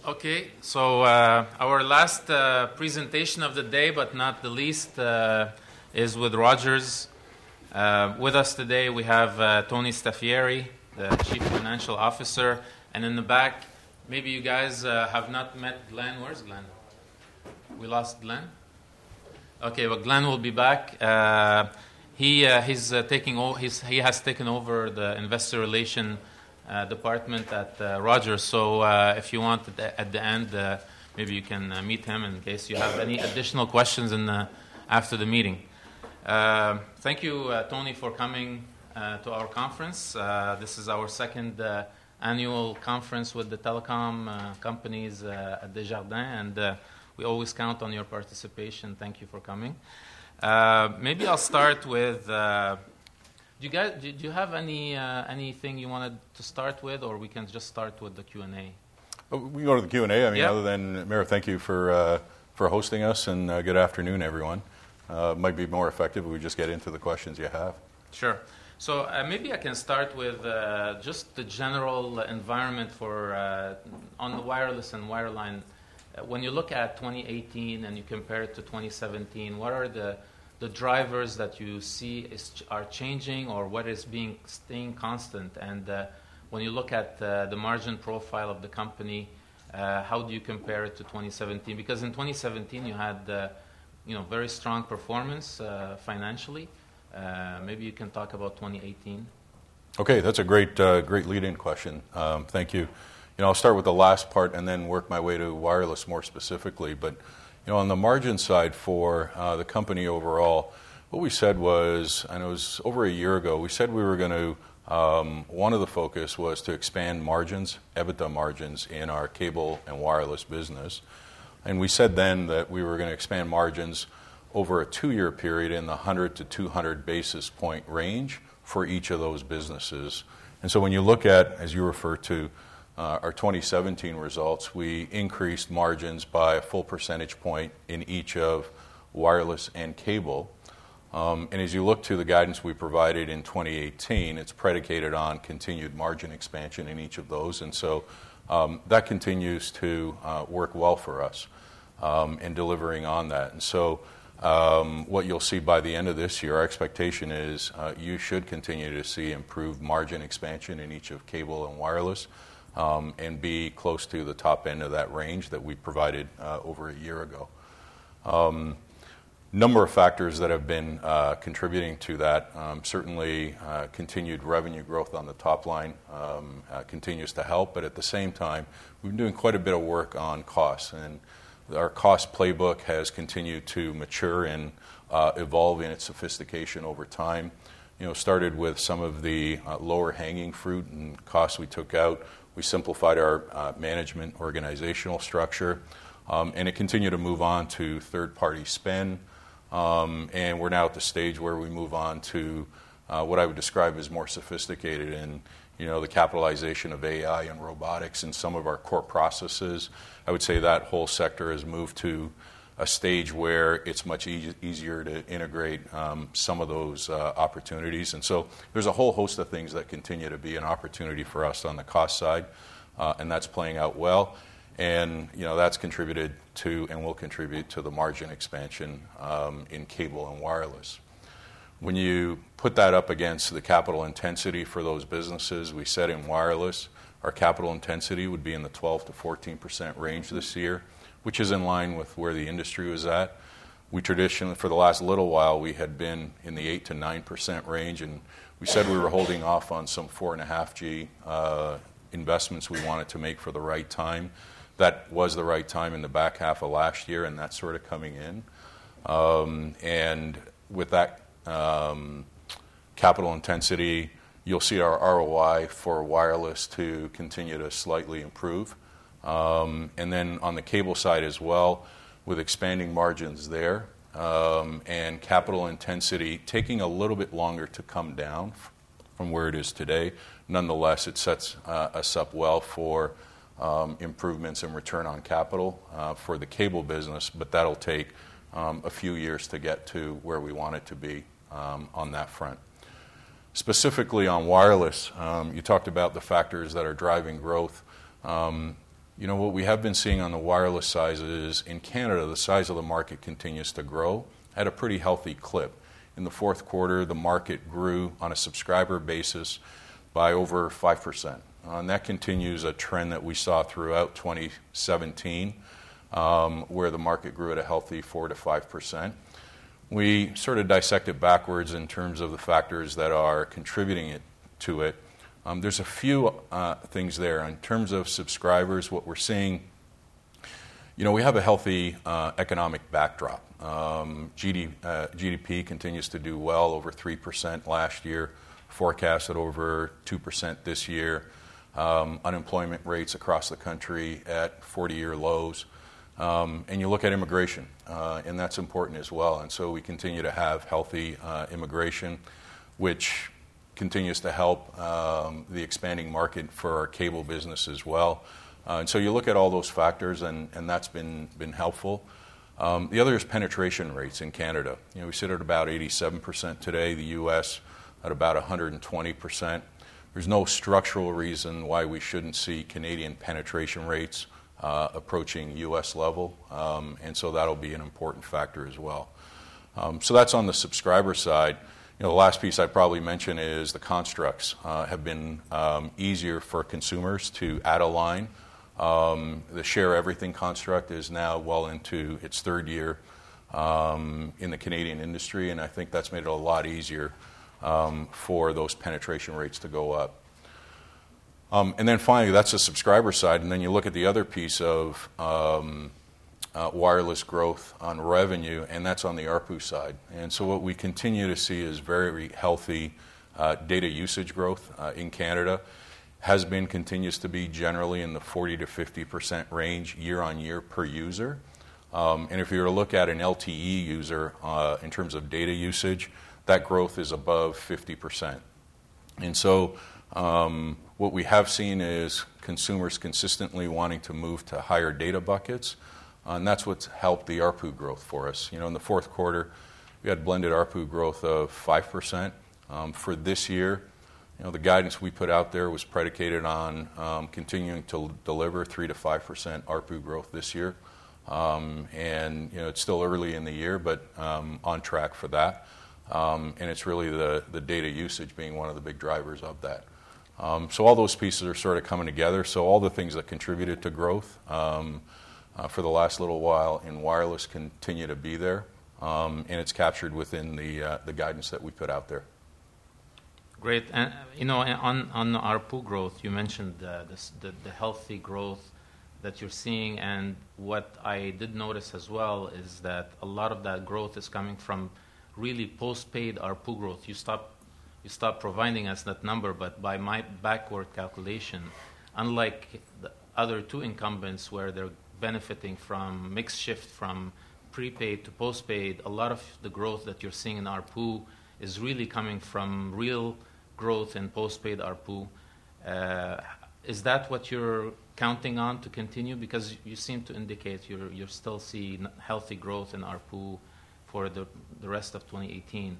Okay, so our last presentation of the day, but not the least, is with Rogers. With us today, we have Tony Staffieri, the Chief Financial Officer, and in the back, maybe you guys have not met Glenn. Where's Glenn? We lost Glenn? Okay, well, Glenn will be back. He has taken over the investor relation department at Rogers. So if you want at the end, maybe you can meet him in case you have any additional questions after the meeting. Thank you, Tony, for coming to our conference. This is our second annual conference with the telecom companies at Desjardins, and we always count on your participation. Thank you for coming. Maybe I'll start with, do you have anything you wanted to start with, or we can just start with the Q&A? We can go to the Q&A. Other than, Mayor, thank you for hosting us, and good afternoon, everyone. Might be more effective if we just get into the questions you have. Sure. So maybe I can start with just the general environment for on the wireless and wireline. When you look at 2018 and you compare it to 2017, what are the drivers that you see are changing, or what is staying constant? And when you look at the margin profile of the company, how do you compare it to 2017? Because in 2017 you had very strong performance financially. Maybe you can talk about 2018. Okay, that's a great lead-in question. Thank you. I'll start with the last part and then work my way to wireless more specifically. But on the margin side for the company overall, what we said was, and it was over a year ago, we said we were going to, one of the focus was to expand margins, EBITDA margins in our cable and wireless business. And we said then that we were going to expand margins over a 2-year period in the 100 to 200 basis point range for each of those businesses. And so when you look at, as you refer to, our 2017 results, we increased margins by a full percentage point in each of wireless and cable. And as you look to the guidance we provided in 2018, it's predicated on continued margin expansion in each of those. And so that continues to work well for us in delivering on that. And so what you'll see by the end of this year, our expectation is you should continue to see improved margin expansion in each of cable and wireless, and be close to the top end of that range that we provided over a year ago. Number of factors that have been contributing to that. Certainly continued revenue growth on the top line continues to help, but at the same time, we've been doing quite a bit of work on costs, and our cost playbook has continued to mature and evolve in its sophistication over time. Started with some of the lower hanging fruit and costs we took out. We simplified our management organizational structure, and it continued to move on to third-party spend. And we're now at the stage where we move on to what I would describe as more sophisticated, and the capitalization of AI and robotics in some of our core processes. I would say that whole sector has moved to a stage where it's much easier to integrate some of those opportunities. And so there's a whole host of things that continue to be an opportunity for us on the cost side, and that's playing out well. And that's contributed to and will contribute to the margin expansion in cable and wireless. When you put that up against the capital intensity for those businesses, we said in wireless, our capital intensity would be in the 12 to 14% range this year, which is in line with where the industry was at. We traditionally, for the last little while, we had been in the 8 to 9% range, and we said we were holding off on some 4.5G investments we wanted to make for the right time. That was the right time in the back half of last year, and that's sort of coming in. And with that capital intensity, you'll see our ROI for wireless to continue to slightly improve. And then on the cable side as well, with expanding margins there, and capital intensity taking a little bit longer to come down from where it is today. Nonetheless, it sets us up well for improvements in return on capital for the cable business, but that'll take a few years to get to where we want it to be on that front. Specifically on wireless, you talked about the factors that are driving growth. What we have been seeing on the wireless side is in Canada, the size of the market continues to grow at a pretty healthy clip. In the fourth quarter, the market grew on a subscriber basis by over 5%. And that continues a trend that we saw throughout 2017, where the market grew at a healthy 4 to 5%. We sort of dissect it backwards in terms of the factors that are contributing to it. There's a few things there. In terms of subscribers, what we're seeing, we have a healthy economic backdrop. GDP continues to do well, over 3% last year, forecasted over 2% this year. Unemployment rates across the country at 40-year lows. And you look at immigration, and that's important as well. And so we continue to have healthy immigration, which continues to help the expanding market for our cable business as well. And so you look at all those factors, and that's been helpful. The other is penetration rates in Canada. We sit at about 87% today, the U.S. at about 120%. There's no structural reason why we shouldn't see Canadian penetration rates approaching U.S. level, and so that'll be an important factor as well. So that's on the subscriber side. The last piece I'd probably mention is the constructs have been easier for consumers to add a line. The Share Everything construct is now well into its third year in the Canadian industry, and I think that's made it a lot easier for those penetration rates to go up. And then finally, that's the subscriber side, and then you look at the other piece of wireless growth on revenue, and that's on the ARPU side. And so what we continue to see is very healthy data usage growth in Canada. Continues to be generally in the 40 to 50% range year on year per user. And if you were to look at an LTE user in terms of data usage, that growth is above 50%. And so what we have seen is consumers consistently wanting to move to higher data buckets, and that's what's helped the ARPU growth for us. In the fourth quarter, we had blended ARPU growth of 5%. For this year, the guidance we put out there was predicated on continuing to deliver 3 to 5% ARPU growth this year. And it's still early in the year, but on track for that. And it's really the data usage being one of the big drivers of that. So all those pieces are sort of coming together. So all the things that contributed to growth for the last little while in wireless continue to be there, and it's captured within the guidance that we put out there. Great. And on ARPU growth, you mentioned the healthy growth that you're seeing, and what I did notice as well is that a lot of that growth is coming from really postpaid ARPU growth. You stopped providing us that number, but by my backward calculation, unlike the other two incumbents where they're benefiting from mix shift from prepaid to postpaid, a lot of the growth that you're seeing in ARPU is really coming from real growth in postpaid ARPU. Is that what you're counting on to continue? Because you seem to indicate you're still seeing healthy growth in ARPU for the rest of 2018.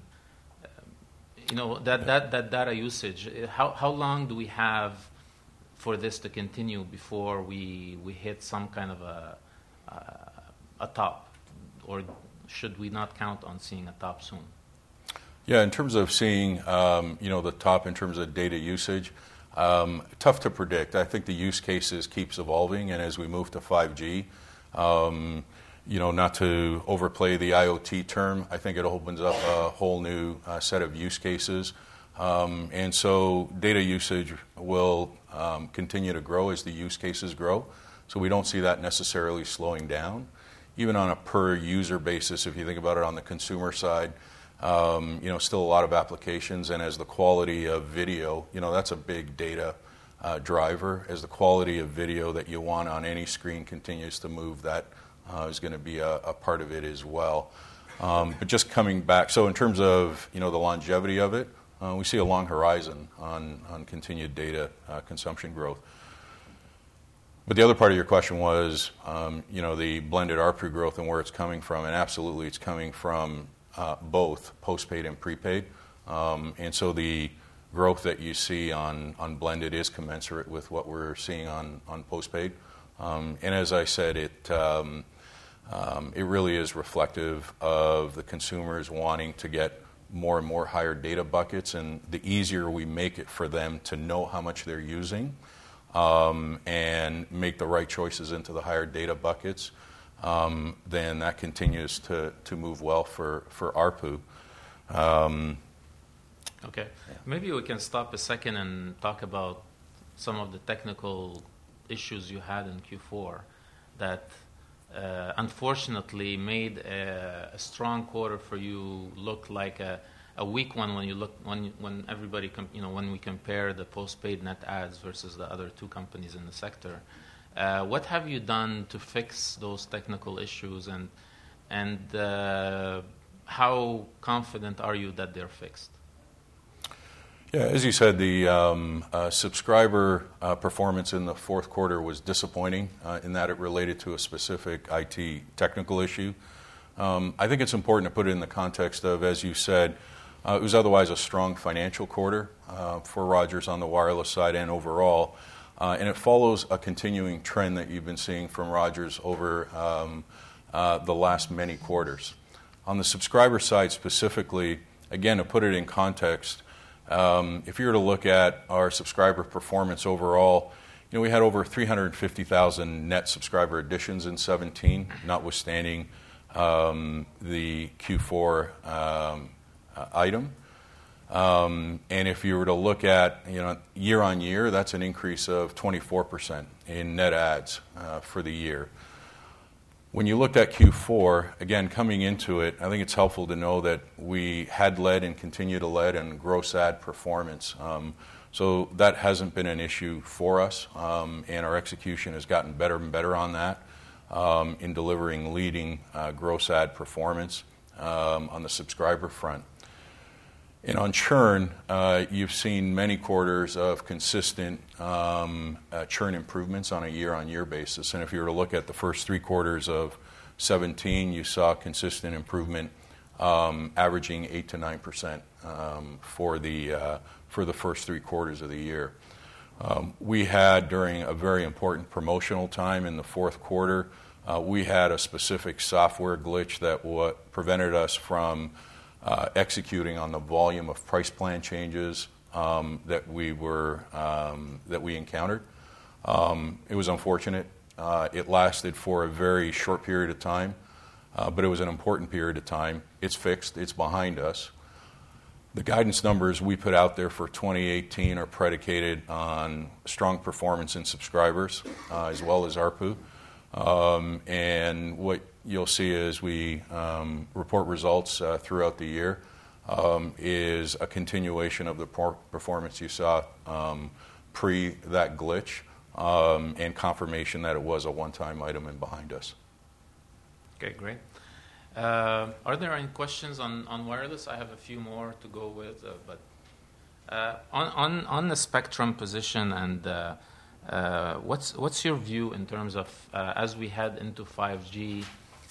That data usage, how long do we have for this to continue before we hit some kind of a top? Or should we not count on seeing a top soon? Yeah, in terms of seeing the top in terms of data usage, tough to predict. I think the use cases keeps evolving, and as we move to 5G, not to overplay the IoT term, I think it opens up a whole new set of use cases. And so data usage will continue to grow as the use cases grow. So we don't see that necessarily slowing down. Even on a per user basis, if you think about it on the consumer side, still a lot of applications, and as the quality of video, that's a big data driver. As the quality of video that you want on any screen continues to move, that is going to be a part of it as well. But just coming back, so in terms of the longevity of it, we see a long horizon on continued data consumption growth. But the other part of your question was, the blended ARPU growth and where it's coming from, and absolutely it's coming from both postpaid and prepaid. And so the growth that you see on blended is commensurate with what we're seeing on postpaid. And as I said, it really is reflective of the consumers wanting to get more and more higher data buckets, and the easier we make it for them to know how much they're using and make the right choices into the higher data buckets, then that continues to move well for ARPU. Okay. Yeah. Maybe we can stop a second and talk about some of the technical issues you had in Q4 that unfortunately made a strong quarter for you look like a weak one when everybody when we compare the postpaid net adds versus the other two companies in the sector. What have you done to fix those technical issues, and how confident are you that they're fixed? Yeah, as you said, the subscriber performance in the fourth quarter was disappointing in that it related to a specific IT technical issue. I think it's important to put it in the context of, as you said, it was otherwise a strong financial quarter for Rogers on the wireless side and overall, and it follows a continuing trend that you've been seeing from Rogers over the last many quarters. On the subscriber side specifically, again, to put it in context, if you were to look at our subscriber performance overall, we had over 350,000 net subscriber additions in 2017, notwithstanding the Q4 item. And if you were to look at year on year, that's an increase of 24% in net adds for the year. When you looked at Q4, again, coming into it, I think it's helpful to know that we had led and continue to lead in gross add performance. So that hasn't been an issue for us, and our execution has gotten better and better on that in delivering leading gross add performance on the subscriber front. And on churn, you've seen many quarters of consistent churn improvements on a year-on-year basis. And if you were to look at the first 3 quarters of 2017, you saw consistent improvement averaging 8 to 9% for the first 3 quarters of the year. We had, during a very important promotional time in the fourth quarter, we had a specific software glitch that prevented us from executing on the volume of price plan changes that we encountered. It was unfortunate. It lasted for a very short period of time, but it was an important period of time. It's fixed. It's behind us. The guidance numbers we put out there for 2018 are predicated on strong performance in subscribers as well as ARPU. And what you'll see as we report results throughout the year is a continuation of the performance you saw pre that glitch and confirmation that it was a one-time item and behind us. Okay, great. Are there any questions on wireless? I have a few more to go with, but on the spectrum position and what's your view in terms of as we head into 5G?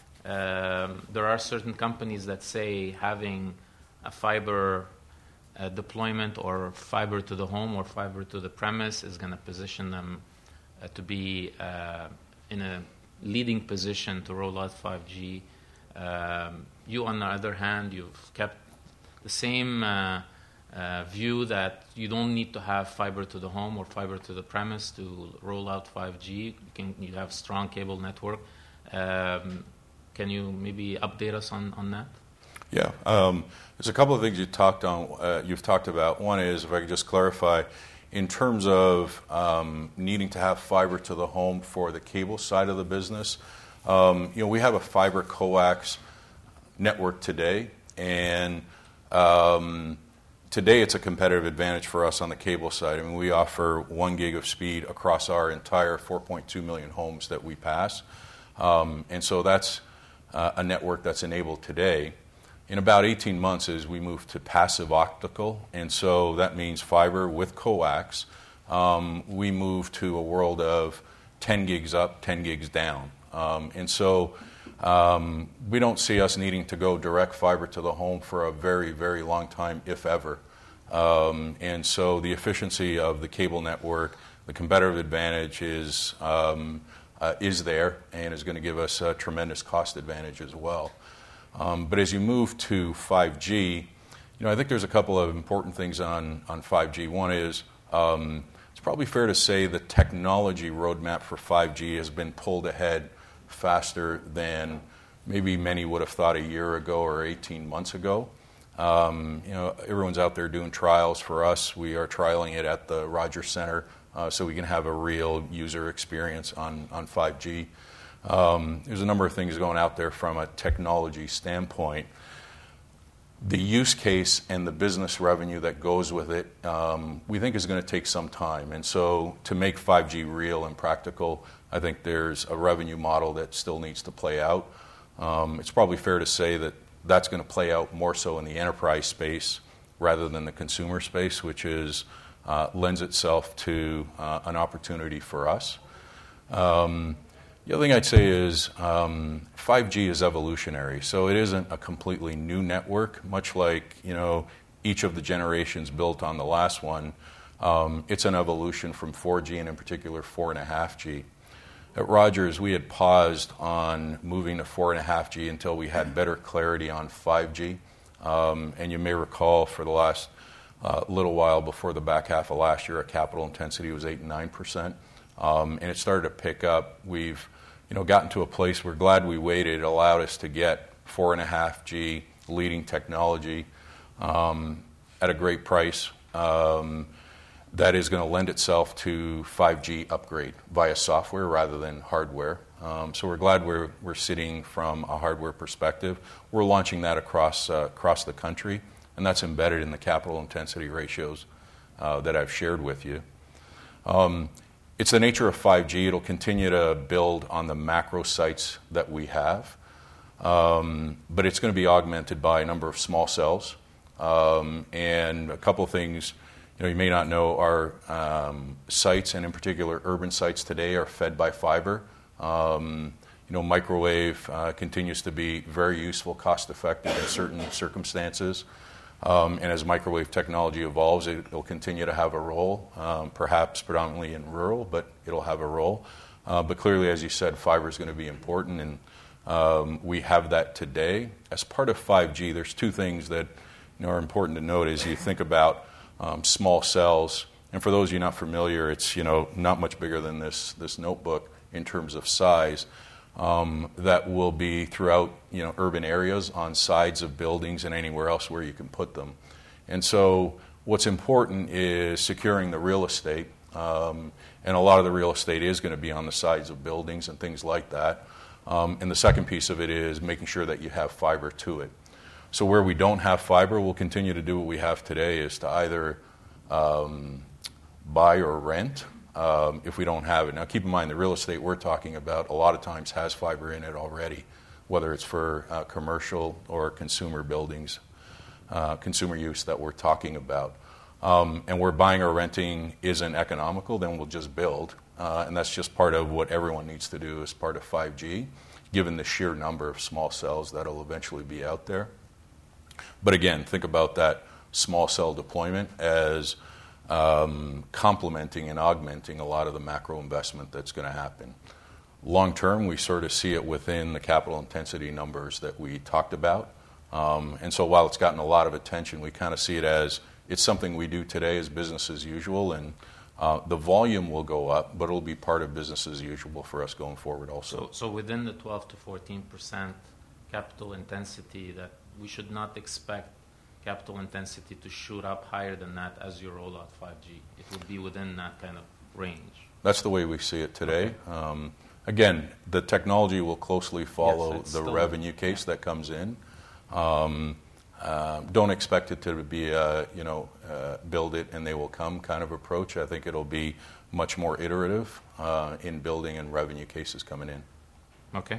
There are certain companies that say having a fiber deployment or fiber to the home or fiber to the premise is going to position them to be in a leading position to roll out 5G. You, on the other hand, you've kept the same view that you don't need to have fiber to the home or fiber to the premise to roll out 5G. You have strong cable network. Can you maybe update us on that? Yeah. There's a couple of things you've talked about. One is, if I could just clarify, in terms of needing to have fiber to the home for the cable side of the business, we have a fiber coax network today, and today it's a competitive advantage for us on the cable side. I mean, we offer 1 gig of speed across our entire 4.2 million homes that we pass, and so that's a network that's enabled today. In about 18 months, as we move to passive optical, and so that means fiber with coax, we move to a world of 10 gigs up, 10 gigs down. And so we don't see us needing to go direct fiber to the home for a very, very long time, if ever. And so the efficiency of the cable network, the competitive advantage is is there and is going to give us a tremendous cost advantage as well. But as you move to 5G, I think there's a couple of important things on 5G. One is it's probably fair to say the technology roadmap for 5G has been pulled ahead faster than maybe many would have thought a year ago or 18 months ago. Everyone's out there doing trials. For us, we are trialing it at the Rogers Center so we can have a real user experience on 5G. There's a number of things going out there from a technology standpoint. The use case and the business revenue that goes with it, we think is going to take some time. And so to make 5G real and practical, I think there's a revenue model that still needs to play out. It's probably fair to say that that's going to play out more so in the enterprise space rather than the consumer space, which lends itself to an opportunity for us. The other thing I'd say is 5G is evolutionary, so it isn't a completely new network, much like each of the generations built on the last one. It's an evolution from 4G and in particular 4.5G. At Rogers, we had paused on moving to 4.5G until we had better clarity on 5G. And you may recall for the last little while before the back half of last year, our capital intensity was 8 and 9%. And it started to pick up. We've gotten to a place we're glad we waited. It allowed us to get 4.5G leading technology at a great price that is going to lend itself to 5G upgrade via software rather than hardware. So we're glad we're sitting from a hardware perspective. We're launching that across the country, and that's embedded in the capital intensity ratios that I've shared with you. It's the nature of 5G. It'll continue to build on the macro sites that we have, but it's going to be augmented by a number of small cells. And a couple of things you may not know, our sites, and in particular urban sites today, are fed by fiber. Microwave continues to be very useful, cost-effective in certain circumstances. And as microwave technology evolves, it'll continue to have a role, perhaps predominantly in rural, but it'll have a role. But clearly, as you said, fiber is going to be important, and we have that today. As part of 5G, there's two things that are important to note as you think about small cells. And for those of you not familiar, it's not much bigger than this notebook in terms of size. That will be throughout urban areas, on sides of buildings, and anywhere else where you can put them. And so what's important is securing the real estate, and a lot of the real estate is going to be on the sides of buildings and things like that. And the second piece of it is making sure that you have fiber to it. So where we don't have fiber, we'll continue to do what we have today, is to either buy or rent if we don't have it. Now, keep in mind, the real estate we're talking about a lot of times has fiber in it already, whether it's for commercial or consumer buildings, consumer use that we're talking about. And where buying or renting isn't economical, then we'll just build. And that's just part of what everyone needs to do as part of 5G, given the sheer number of small cells that will eventually be out there. But again, think about that small cell deployment as complementing and augmenting a lot of the macro investment that's going to happen. Long term, we sort of see it within the capital intensity numbers that we talked about. And so while it's gotten a lot of attention, we kind of see it as it's something we do today as business as usual, and the volume will go up, but it'll be part of business as usual for us going forward also. So within the 12 to 14% capital intensity, that we should not expect capital intensity to shoot up higher than that as you roll out 5G. It will be within that kind of range. That's the way we see it today. Okay. Again, the technology will closely follow the revenue case that comes in. Don't expect it to be build it and they will come kind of approach. I think it'll be much more iterative in building and revenue cases coming in. Okay.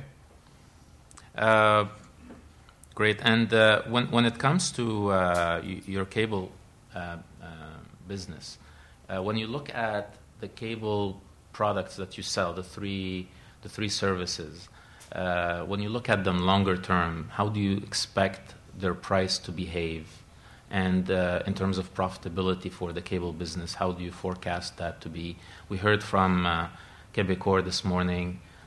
Great. And when it comes to your cable business, when you look at the cable products that you sell, the three services, when you look at them longer term, how do you expect their price to behave? And in terms of profitability for the cable business, how do you forecast that to be? We heard from Quebecor this morning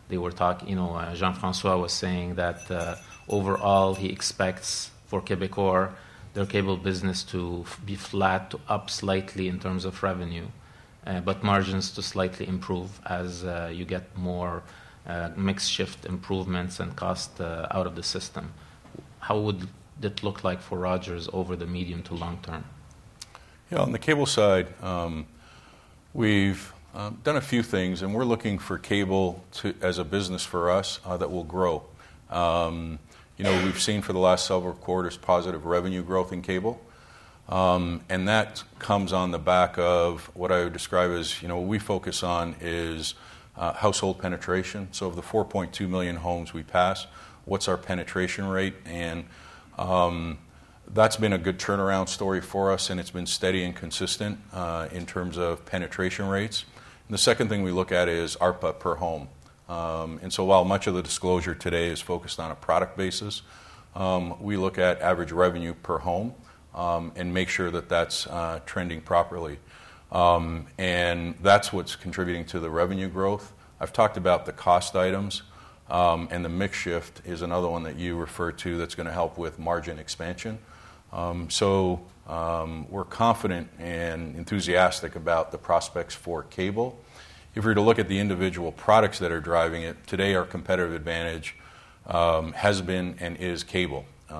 they were talking, Jean-François was saying that overall he expects for Quebecor their cable business to be flat to up slightly in terms of revenue, but margins to slightly improve as you get more mix shift improvements and cost out of the system. How would it look like for Rogers over the medium to long term? Yeah, on the cable side, we've done a few things, and we're looking for cable as a business for us that will grow. We've seen for the last several quarters positive revenue growth in cable, and that comes on the back of what I would describe as, what we focus on is household penetration. So of the 4.2 million homes we pass, what's our penetration rate? And that's been a good turnaround story for us, and it's been steady and consistent in terms of penetration rates. And the second thing we look at is ARPA per home. And so while much of the disclosure today is focused on a product basis, we look at average revenue per home and make sure that that's trending properly. And that's what's contributing to the revenue growth. I've talked about the cost items, and the mix shift is another one that you referred to that's going to help with margin expansion. So we're confident and enthusiastic about the prospects for cable. If we were to look at the individual products that are driving it, today our competitive advantage has been and is cable.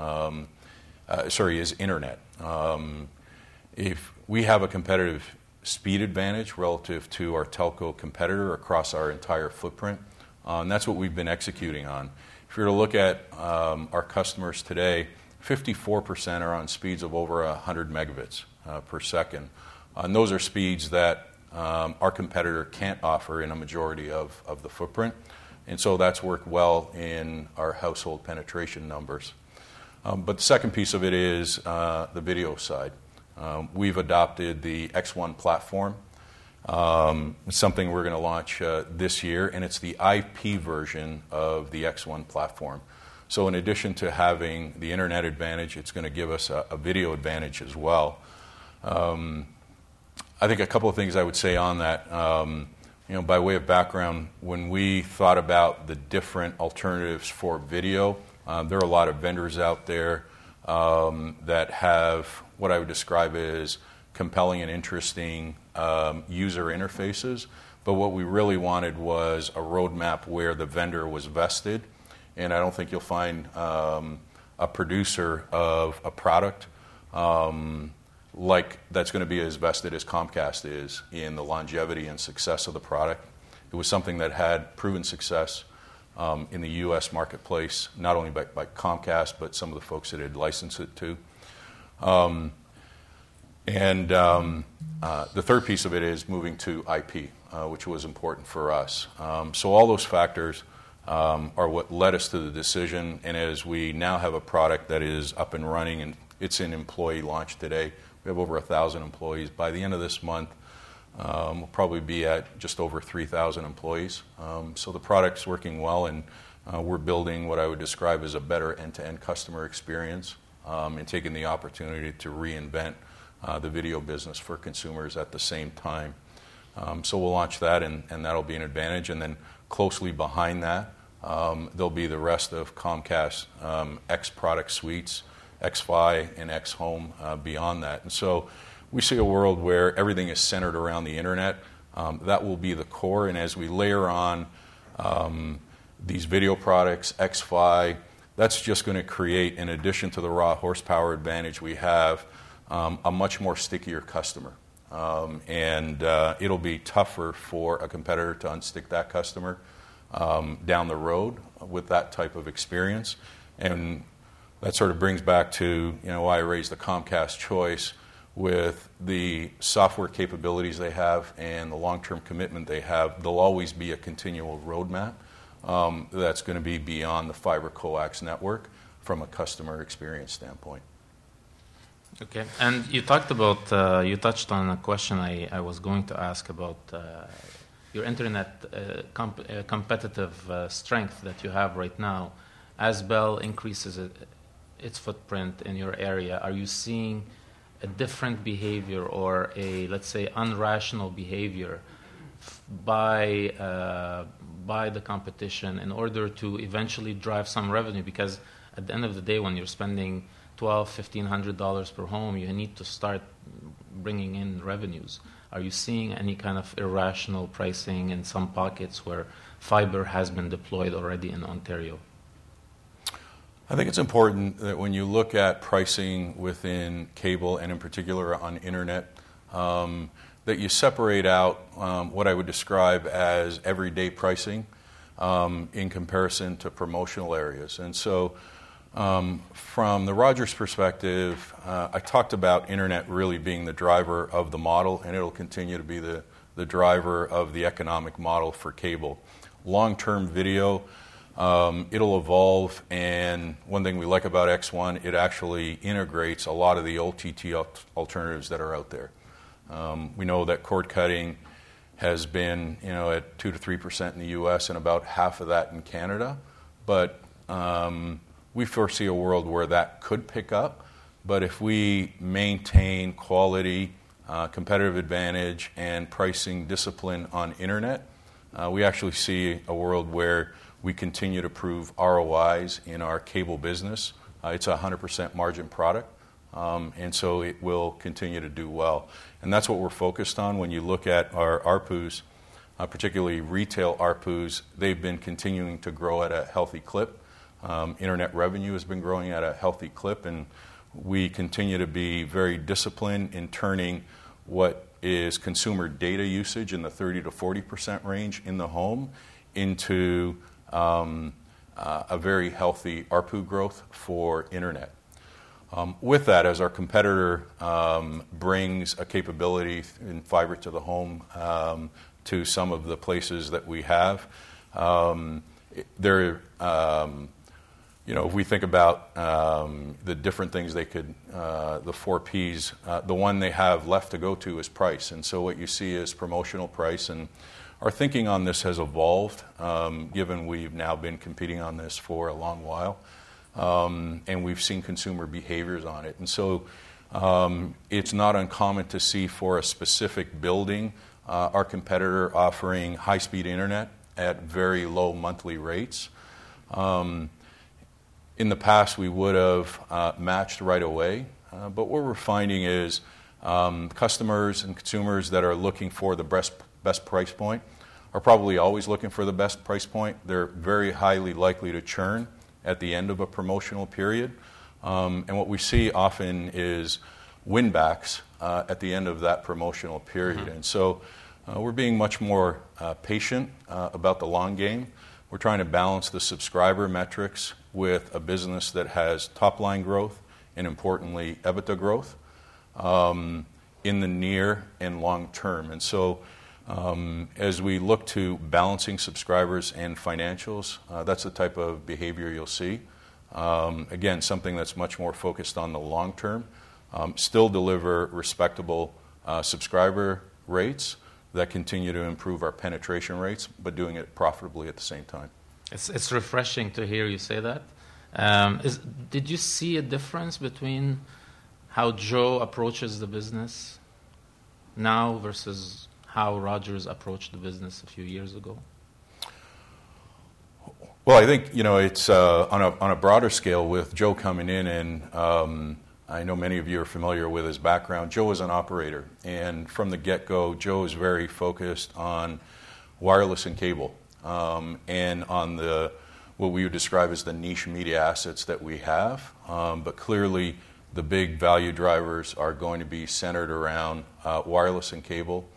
Is internet. If we have a competitive speed advantage relative to our telco competitor across our entire footprint, and that's what we've been executing on. If you were to look at our customers today, 54% are on speeds of over 100 megabits per second. And those are speeds that our competitor can't offer in a majority of the footprint. And so that's worked well in our household penetration numbers. But the second piece of it is the video side. We've adopted the X1 platform. It's something we're going to launch this year, and it's the IP version of the X1 platform. So in addition to having the internet advantage, it's going to give us a video advantage as well. I think a couple of things I would say on that. By way of background, when we thought about the different alternatives for video, there are a lot of vendors out there that have what I would describe as compelling and interesting user interfaces. But what we really wanted was a roadmap where the vendor was vested. And I don't think you'll find a producer of a product like that's going to be as vested as Comcast is in the longevity and success of the product. It was something that had proven success in the U.S. marketplace, not only by Comcast, but some of the folks that had licensed it to. The third piece of it is moving to IP, which was important for us. So all those factors are what led us to the decision. And as we now have a product that is up and running, and it's in employee launch today, we have over 1,000 employees. By the end of this month, we'll probably be at just over 3,000 employees. So the product's working well, and we're building what I would describe as a better end-to-end customer experience and taking the opportunity to reinvent the video business for consumers at the same time. So we'll launch that, and that'll be an advantage. And then closely behind that, there'll be the rest of Comcast X product suites, X-Fi and X-Home beyond that. And so we see a world where everything is centered around the internet. That will be the core. And as we layer on these video products, X-Fi, that's just going to create, in addition to the raw horsepower advantage we have, a much more stickier customer. And it'll be tougher for a competitor to unstick that customer down the road with that type of experience. And that sort of brings back to why I raised the Comcast choice with the software capabilities they have and the long-term commitment they have. There'll always be a continual roadmap that's going to be beyond the fiber coax network from a customer experience standpoint. Okay, and you talked about, you touched on a question I was going to ask about your internet competitive strength that you have right now. As Bell increases its footprint in your area, are you seeing a different behavior or a, let's say, unrational behavior by by the competition in order to eventually drive some revenue? Because at the end of the day, when you're spending $1,200-$1,500 per home, you need to start bringing in revenues. Are you seeing any kind of irrational pricing in some pockets where fiber has been deployed already in Ontario? I think it's important that when you look at pricing within cable and in particular on internet, that you separate out what I would describe as everyday pricing in comparison to promotional areas. And so from the Rogers perspective, I talked about internet really being the driver of the model, and it'll continue to be the driver of the economic model for cable. Long-term video, it'll evolve, and one thing we like about X1, it actually integrates a lot of the OTT alternatives that are out there. We know that cord cutting has been, at 2 to 3% in the U.S. and about half of that in Canada, but we foresee a world where that could pick up. But if we maintain quality, competitive advantage, and pricing discipline on internet, we actually see a world where we continue to prove ROIs in our cable business. It's a 100% margin product, and so it will continue to do well. And that's what we're focused on. When you look at our ARPUs, particularly retail ARPUs, they've been continuing to grow at a healthy clip. Internet revenue has been growing at a healthy clip, and we continue to be very disciplined in turning what is consumer data usage in the 30 to 40% range in the home into a very healthy ARPU growth for internet. With that, as our competitor brings a capability in fiber to the home to some of the places that we have, if we think about the different things they could, the 4 Ps, the one they have left to go to is price. And so what you see is promotional price. And our thinking on this has evolved, given we've now been competing on this for a long while, and we've seen consumer behaviors on it. And so it's not uncommon to see for a specific building our competitor offering high-speed internet at very low monthly rates. In the past, we would have matched right away, but what we're finding is customers and consumers that are looking for the best price point are probably always looking for the best price point. They're very highly likely to churn at the end of a promotional period. And what we see often is win-backs at the end of that promotional period. Mm-hmm. And so we're being much more patient about the long game. We're trying to balance the subscriber metrics with a business that has top-line growth and, importantly, EBITDA growth in the near and long term. And so as we look to balancing subscribers and financials, that's the type of behavior you'll see. Again, something that's much more focused on the long term. Still deliver respectable subscriber rates that continue to improve our penetration rates, but doing it profitably at the same time. It's refreshing to hear you say that. Did you see a difference between how Joe approaches the business now versus how Rogers approached the business a few years ago? Well, I think it's on a broader scale with Joe coming in, and I know many of you are familiar with his background. Joe is an operator, and from the get-go, Joe is very focused on wireless and cable, and on what we would describe as the niche media assets that we have. But clearly, the big value drivers are going to be centered around wireless and cable.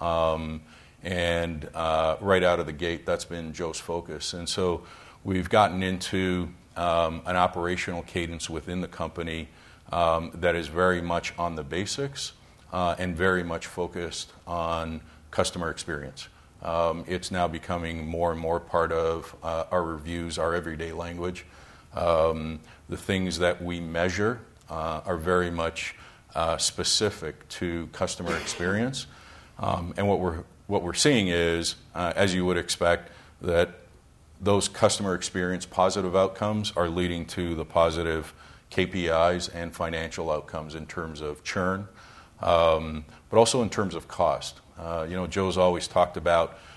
And right out of the gate, that's been Joe's focus. And so we've gotten into an operational cadence within the company that is very much on the basics and very much focused on customer experience. It's now becoming more and more part of our reviews, our everyday language. The things that we measure are very much specific to customer experience. And what we're seeing is, as you would expect, that those customer experience positive outcomes are leading to the positive KPIs and financial outcomes in terms of churn, but also in terms of cost. Joe's always talked about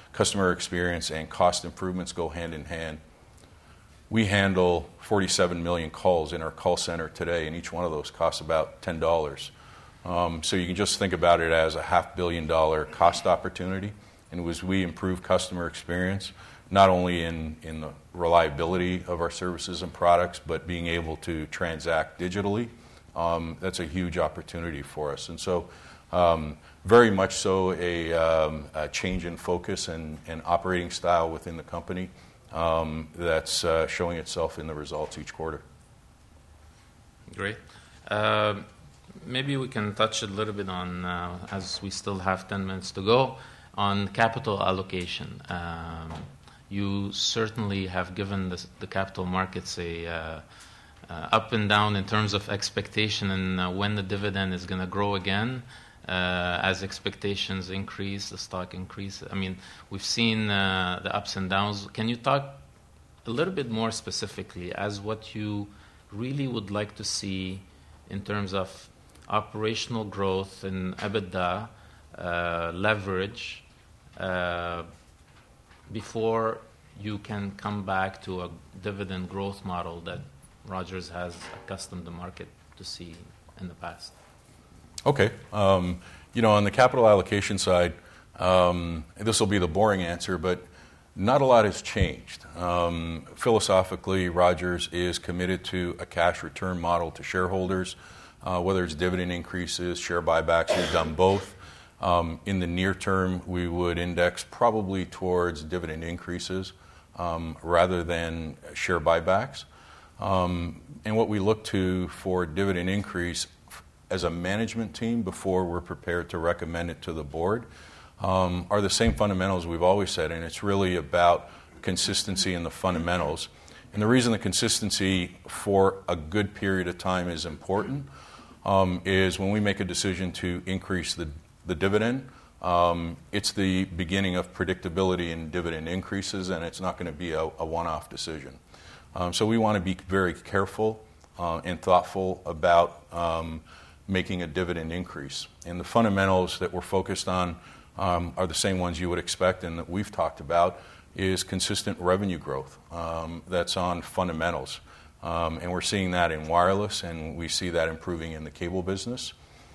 customer experience and cost improvements go hand in hand. We handle 47 million calls in our call center today, and each one of those costs about $10. So you can just think about it as a $500 million cost opportunity. And as we improve customer experience, not only in the reliability of our services and products, but being able to transact digitally, that's a huge opportunity for us. And so very much so a change in focus and operating style within the company that's showing itself in the results each quarter. Great. Maybe we can touch a little bit on, as we still have 10 minutes to go, on capital allocation. You certainly have given the capital markets a up and down in terms of expectation and when the dividend is going to grow again. As expectations increase, the stock increase. I mean, we've seen the ups and downs. Can you talk a little bit more specifically as what you really would like to see in terms of operational growth and EBITDA, leverage, before you can come back to a dividend growth model that Rogers has accustomed the market to see in the past? Okay. On the capital allocation side, this will be the boring answer, but not a lot has changed. Philosophically, Rogers is committed to a cash return model to shareholders, whether it's dividend increases, share buybacks. We've done both. In the near term, we would index probably towards dividend increases rather than share buybacks. And what we look to for dividend increase as a management team before we're prepared to recommend it to the board are the same fundamentals we've always said, and it's really about consistency in the fundamentals. And the reason the consistency for a good period of time is important is when we make a decision to increase the dividend, it's the beginning of predictability in dividend increases, and it's not going to be a one-off decision. So we want to be very careful and thoughtful about making a dividend increase. And the fundamentals that we're focused on are the same ones you would expect and that we've talked about, is consistent revenue growth. That's on fundamentals. And we're seeing that in wireless, and we see that improving in the cable business.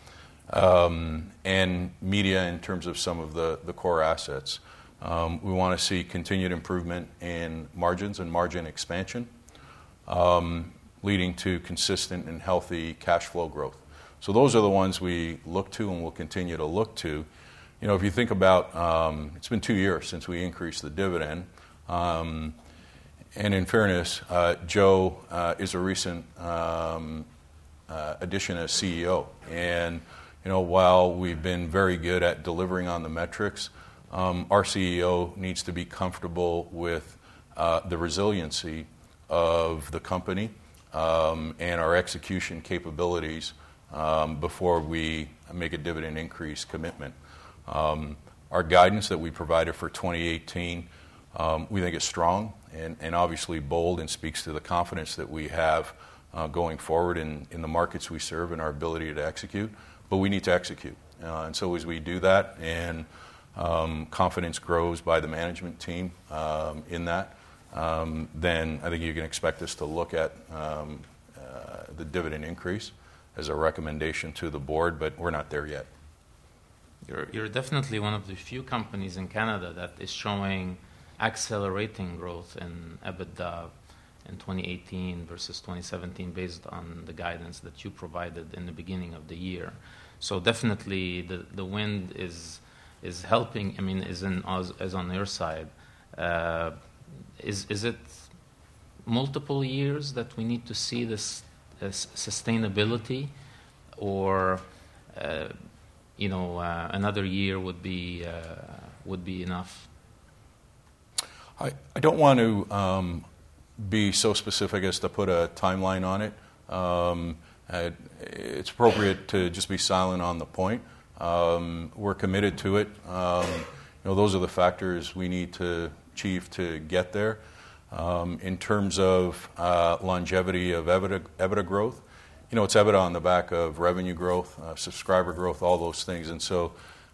And media in terms of some of the core assets. We want to see continued improvement in margins and margin expansion, leading to consistent and healthy cash flow growth. So those are the ones we look to and will continue to look to. If you think about, it's been 2 years since we increased the dividend. And in fairness, Joe is a recent addition as CEO. And while we've been very good at delivering on the metrics, our CEO needs to be comfortable with the resiliency of the company and our execution capabilities before we make a dividend increase commitment. Our guidance that we provided for 2018, we think is strong and obviously bold and speaks to the confidence that we have going forward in the markets we serve and our ability to execute. But we need to execute. And so as we do that and confidence grows by the management team in that, then I think you can expect us to look at the dividend increase as a recommendation to the board, but we're not there yet. You're definitely one of the few companies in Canada that is showing accelerating growth in EBITDA in 2018 versus 2017 based on the guidance that you provided in the beginning of the year. So definitely the wind is helping, is on your side. Is it multiple years that we need to see this sustainability, or another year would be enough? I don't want to be so specific as to put a timeline on it. It's appropriate to just be silent on the point. We're committed to it. Those are the factors we need to achieve to get there. In terms of longevity of EBITDA growth, it's EBITDA on the back of revenue growth, subscriber growth, all those things. And so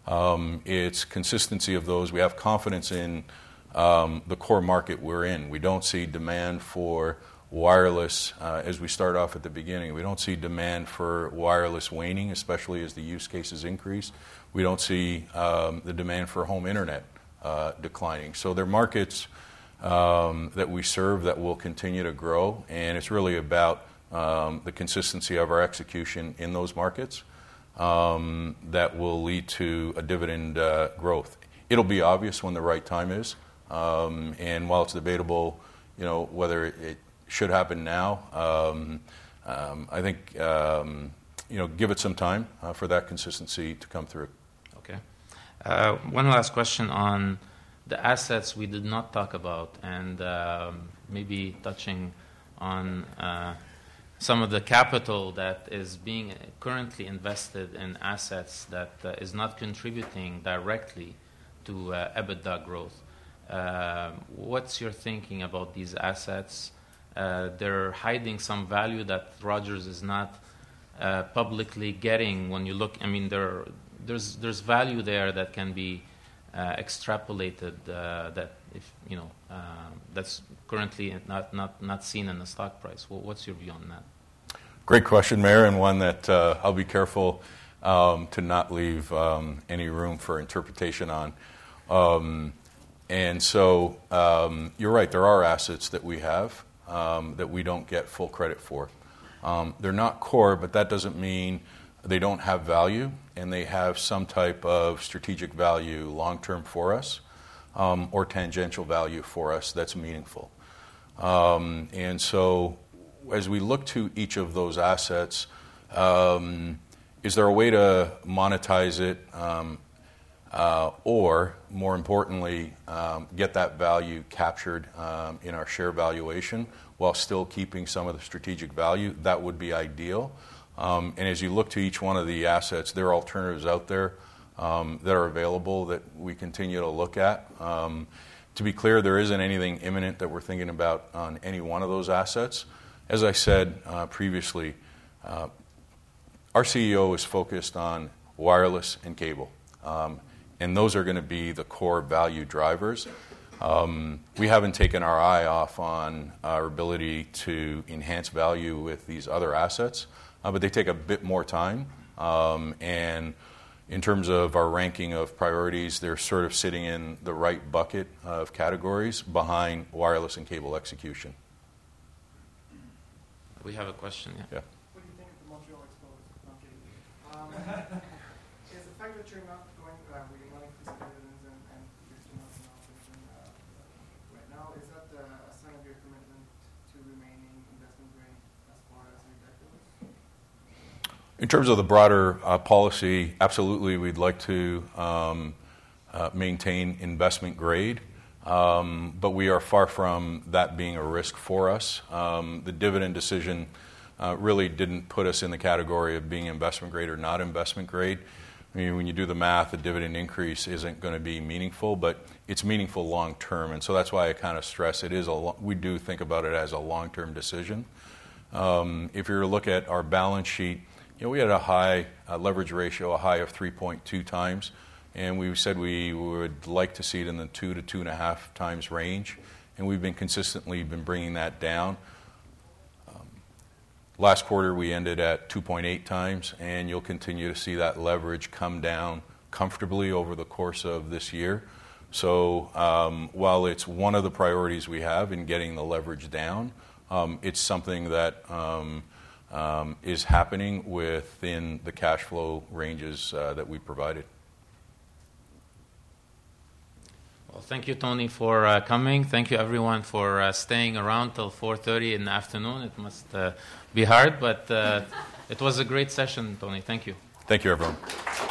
It's consistency of those. We have confidence in the core market we're in. We don't see demand for wireless as we start off at the beginning. We don't see demand for wireless waning, especially as the use cases increase. We don't see the demand for home internet declining. So they're markets that we serve that will continue to grow, and it's really about the consistency of our execution in those markets that will lead to a dividend growth. It'll be obvious when the right time is, and while it's debatable, whether it should happen now, I think give it some time for that consistency to come through. Okay. One last question on the assets we did not talk about, and maybe touching on some of the capital that is being currently invested in assets that is not contributing directly to EBITDA growth. What's your thinking about these assets? They're hiding some value that Rogers is not publicly getting. When you look, I mean, there's value there that can be extrapolated that if that's currently not seen in the stock price. Well, what's your view on that? Great question, Mayor, and one that I'll be careful to not leave any room for interpretation on. And so you're right, there are assets that we have that we don't get full credit for. They're not core, but that doesn't mean they don't have value, and they have some type of strategic value long-term for us or tangential value for us that's meaningful. And so as we look to each of those assets, is there a way to monetize it or, more importantly, get that value captured in our share valuation while still keeping some of the strategic value? That would be ideal. And as you look to each one of the assets, there are alternatives out there that are available that we continue to look at. To be clear, there isn't anything imminent that we're thinking about on any one of those assets. As I said previously, our CEO is focused on wireless and cable, and those are going to be the core value drivers. We haven't taken our eye off on our ability to enhance value with these other assets, but they take a bit more time. And in terms of our ranking of priorities, they're sort of sitting in the right bucket of categories behind wireless and cable execution. We have a question, yeah. What do you think of the Montreal Expos? Is the fact that you're not going, we're not increasing dividends and you're still not in operation right now, is that a sign of your commitment to remaining investment grade as far as your debt goes? In terms of the broader policy, absolutely, we'd like to maintain investment grade. But we are far from that being a risk for us. The dividend decision really didn't put us in the category of being investment grade or not investment grade. I mean, when you do the math, the dividend increase isn't going to be meaningful, but it's meaningful long term. And so that's why I kind of stress it is we do think about it as a long-term decision. If you look at our balance sheet, we had a high leverage ratio, a high of 3.2 times. And we said we would like to see it in the 2 to 2.5 times range, and we've been consistently bringing that down. Last quarter we ended at 2.8 times, and you'll continue to see that leverage come down comfortably over the course of this year. So while it's one of the priorities we have in getting the leverage down, it's something that is happening within the cash flow ranges that we provided. Well, thank you, Tony, for coming. Thank you, everyone, for staying around till 4:30 in the afternoon. It must be hard, but it was a great session, Tony. Thank you. Thank you, everyone.